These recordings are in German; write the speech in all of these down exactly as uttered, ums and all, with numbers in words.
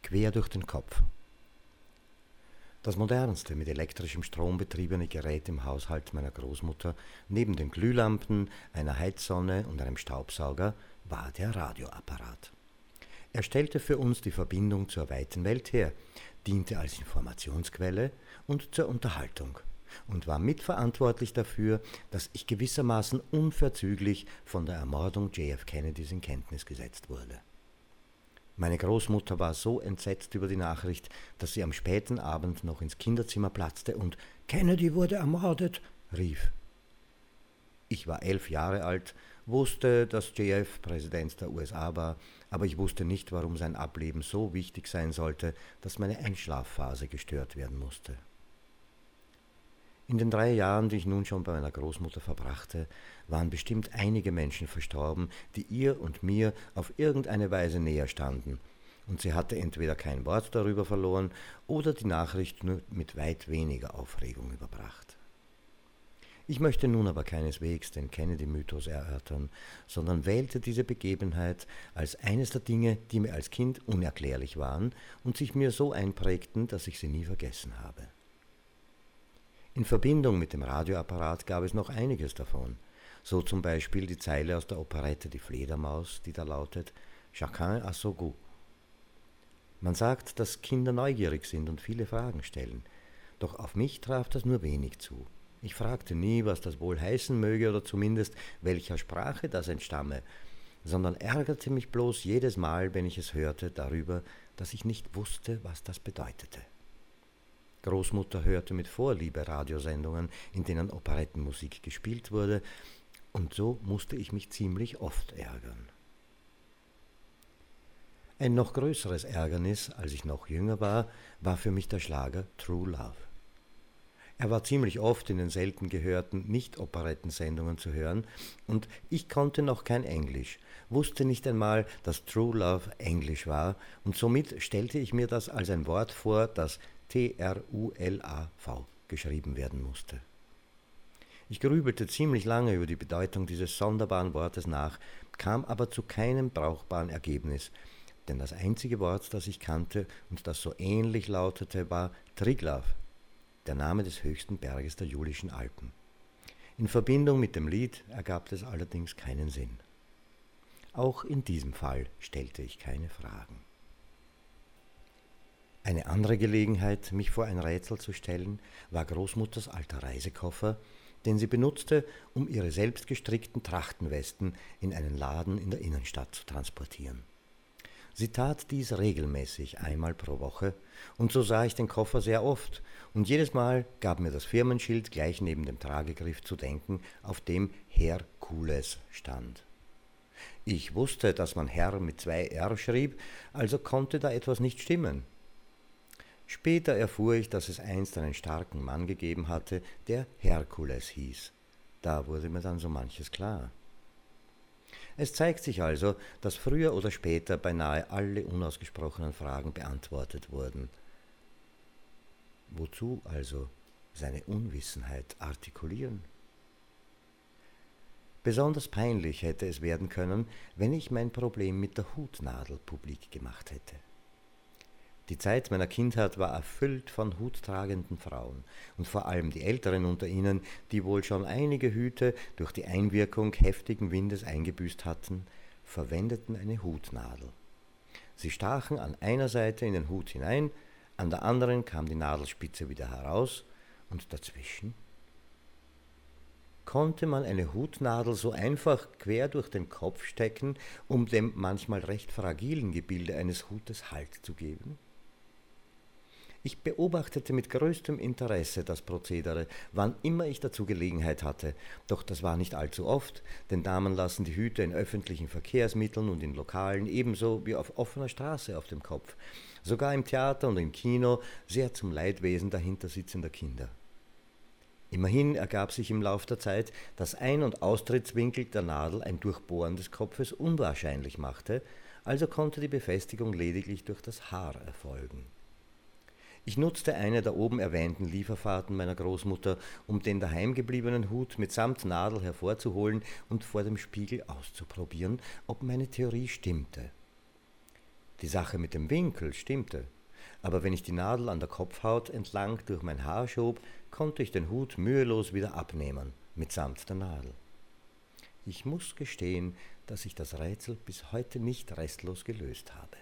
quer durch den Kopf. Das modernste, mit elektrischem Strom betriebene Gerät im Haushalt meiner Großmutter, neben den Glühlampen, einer Heizsonne und einem Staubsauger, war der Radioapparat. Er stellte für uns die Verbindung zur weiten Welt her, diente als Informationsquelle und zur Unterhaltung und war mitverantwortlich dafür, dass ich gewissermaßen unverzüglich von der Ermordung J F Kennedys in Kenntnis gesetzt wurde. Meine Großmutter war so entsetzt über die Nachricht, dass sie am späten Abend noch ins Kinderzimmer platzte und »Kennedy wurde ermordet«, rief. Ich war elf Jahre alt, wusste, dass J F Präsident der U S A war, aber ich wusste nicht, warum sein Ableben so wichtig sein sollte, dass meine Einschlafphase gestört werden musste. In den drei Jahren, die ich nun schon bei meiner Großmutter verbrachte, waren bestimmt einige Menschen verstorben, die ihr und mir auf irgendeine Weise näher standen, und sie hatte entweder kein Wort darüber verloren oder die Nachricht nur mit weit weniger Aufregung überbracht. Ich möchte nun aber keineswegs den Kennedy-Mythos erörtern, sondern wählte diese Begebenheit als eines der Dinge, die mir als Kind unerklärlich waren und sich mir so einprägten, dass ich sie nie vergessen habe. In Verbindung mit dem Radioapparat gab es noch einiges davon, so zum Beispiel die Zeile aus der Operette Die Fledermaus, die da lautet »Chacun a son goût«. Man sagt, dass Kinder neugierig sind und viele Fragen stellen, doch auf mich traf das nur wenig zu. Ich fragte nie, was das wohl heißen möge oder zumindest welcher Sprache das entstamme, sondern ärgerte mich bloß jedes Mal, wenn ich es hörte, darüber, dass ich nicht wusste, was das bedeutete. Großmutter hörte mit Vorliebe Radiosendungen, in denen Operettenmusik gespielt wurde, und so musste ich mich ziemlich oft ärgern. Ein noch größeres Ärgernis, als ich noch jünger war, war für mich der Schlager True Love. Er war ziemlich oft in den selten gehörten Nicht-Operettensendungen zu hören, und ich konnte noch kein Englisch, wusste nicht einmal, dass True Love Englisch war, und somit stellte ich mir das als ein Wort vor, das T R U L A V geschrieben werden musste. Ich grübelte ziemlich lange über die Bedeutung dieses sonderbaren Wortes nach, kam aber zu keinem brauchbaren Ergebnis, denn das einzige Wort, das ich kannte und das so ähnlich lautete, war Triglav, der Name des höchsten Berges der Julischen Alpen. In Verbindung mit dem Lied ergab es allerdings keinen Sinn. Auch in diesem Fall stellte ich keine Fragen. Eine andere Gelegenheit, mich vor ein Rätsel zu stellen, war Großmutters alter Reisekoffer, den sie benutzte, um ihre selbst gestrickten Trachtenwesten in einen Laden in der Innenstadt zu transportieren. Sie tat dies regelmäßig, einmal pro Woche, und so sah ich den Koffer sehr oft, und jedes Mal gab mir das Firmenschild gleich neben dem Tragegriff zu denken, auf dem Herkules stand. Ich wusste, dass man Herr mit zwei R schrieb, also konnte da etwas nicht stimmen. Später erfuhr ich, dass es einst einen starken Mann gegeben hatte, der Herkules hieß. Da wurde mir dann so manches klar. Es zeigt sich also, dass früher oder später beinahe alle unausgesprochenen Fragen beantwortet wurden. Wozu also seine Unwissenheit artikulieren? Besonders peinlich hätte es werden können, wenn ich mein Problem mit der Hutnadel publik gemacht hätte. Die Zeit meiner Kindheit war erfüllt von huttragenden Frauen, und vor allem die Älteren unter ihnen, die wohl schon einige Hüte durch die Einwirkung heftigen Windes eingebüßt hatten, verwendeten eine Hutnadel. Sie stachen an einer Seite in den Hut hinein, an der anderen kam die Nadelspitze wieder heraus, und dazwischen? Konnte man eine Hutnadel so einfach quer durch den Kopf stecken, um dem manchmal recht fragilen Gebilde eines Hutes Halt zu geben? Ich beobachtete mit größtem Interesse das Prozedere, wann immer ich dazu Gelegenheit hatte, doch das war nicht allzu oft, denn Damen lassen die Hüte in öffentlichen Verkehrsmitteln und in Lokalen ebenso wie auf offener Straße auf dem Kopf, sogar im Theater und im Kino, sehr zum Leidwesen dahinter sitzender Kinder. Immerhin ergab sich im Lauf der Zeit, dass Ein- und Austrittswinkel der Nadel ein Durchbohren des Kopfes unwahrscheinlich machte, also konnte die Befestigung lediglich durch das Haar erfolgen. Ich nutzte eine der oben erwähnten Lieferfahrten meiner Großmutter, um den daheimgebliebenen Hut mitsamt Nadel hervorzuholen und vor dem Spiegel auszuprobieren, ob meine Theorie stimmte. Die Sache mit dem Winkel stimmte, aber wenn ich die Nadel an der Kopfhaut entlang durch mein Haar schob, konnte ich den Hut mühelos wieder abnehmen, mitsamt der Nadel. Ich muss gestehen, dass ich das Rätsel bis heute nicht restlos gelöst habe.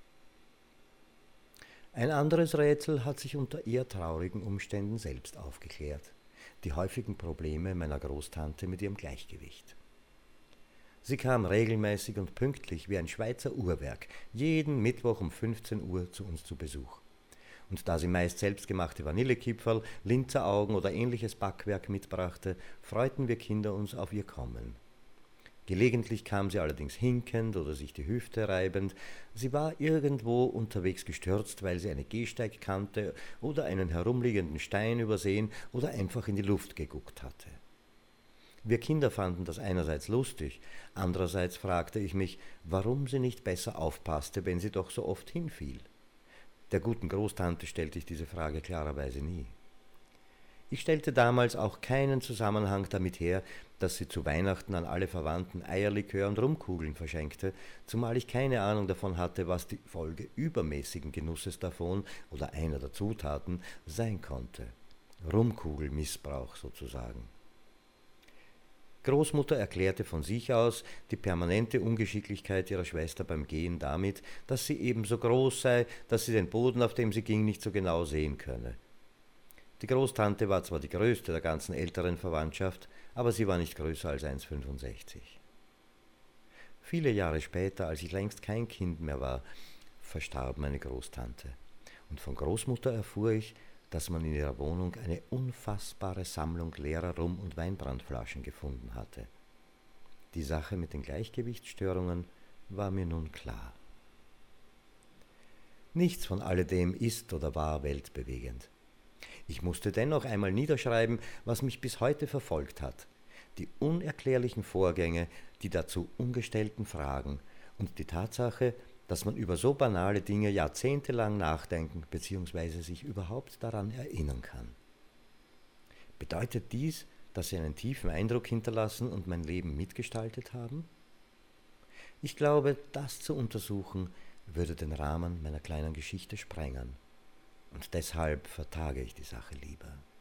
Ein anderes Rätsel hat sich unter eher traurigen Umständen selbst aufgeklärt: die häufigen Probleme meiner Großtante mit ihrem Gleichgewicht. Sie kam regelmäßig und pünktlich wie ein Schweizer Uhrwerk jeden Mittwoch um fünfzehn Uhr zu uns zu Besuch. Und da sie meist selbstgemachte Vanillekipferl, Linzeraugen oder ähnliches Backwerk mitbrachte, freuten wir Kinder uns auf ihr Kommen. Gelegentlich kam sie allerdings hinkend oder sich die Hüfte reibend. Sie war irgendwo unterwegs gestürzt, weil sie eine Gehsteigkante oder einen herumliegenden Stein übersehen oder einfach in die Luft geguckt hatte. Wir Kinder fanden das einerseits lustig, andererseits fragte ich mich, warum sie nicht besser aufpasste, wenn sie doch so oft hinfiel. Der guten Großtante stellte ich diese Frage klarerweise nie. Ich stellte damals auch keinen Zusammenhang damit her, dass sie zu Weihnachten an alle Verwandten Eierlikör und Rumkugeln verschenkte, zumal ich keine Ahnung davon hatte, was die Folge übermäßigen Genusses davon oder einer der Zutaten sein konnte. Rumkugelmissbrauch sozusagen. Großmutter erklärte von sich aus die permanente Ungeschicklichkeit ihrer Schwester beim Gehen damit, dass sie ebenso groß sei, dass sie den Boden, auf dem sie ging, nicht so genau sehen könne. Die Großtante war zwar die größte der ganzen älteren Verwandtschaft, aber sie war nicht größer als eins Komma fünfundsechzig. Viele Jahre später, als ich längst kein Kind mehr war, verstarb meine Großtante. Und von Großmutter erfuhr ich, dass man in ihrer Wohnung eine unfassbare Sammlung leerer Rum- und Weinbrandflaschen gefunden hatte. Die Sache mit den Gleichgewichtsstörungen war mir nun klar. Nichts von alledem ist oder war weltbewegend. Ich musste dennoch einmal niederschreiben, was mich bis heute verfolgt hat: die unerklärlichen Vorgänge, die dazu ungestellten Fragen und die Tatsache, dass man über so banale Dinge jahrzehntelang nachdenken bzw. sich überhaupt daran erinnern kann. Bedeutet dies, dass sie einen tiefen Eindruck hinterlassen und mein Leben mitgestaltet haben? Ich glaube, das zu untersuchen, würde den Rahmen meiner kleinen Geschichte sprengen. Und deshalb vertage ich die Sache lieber.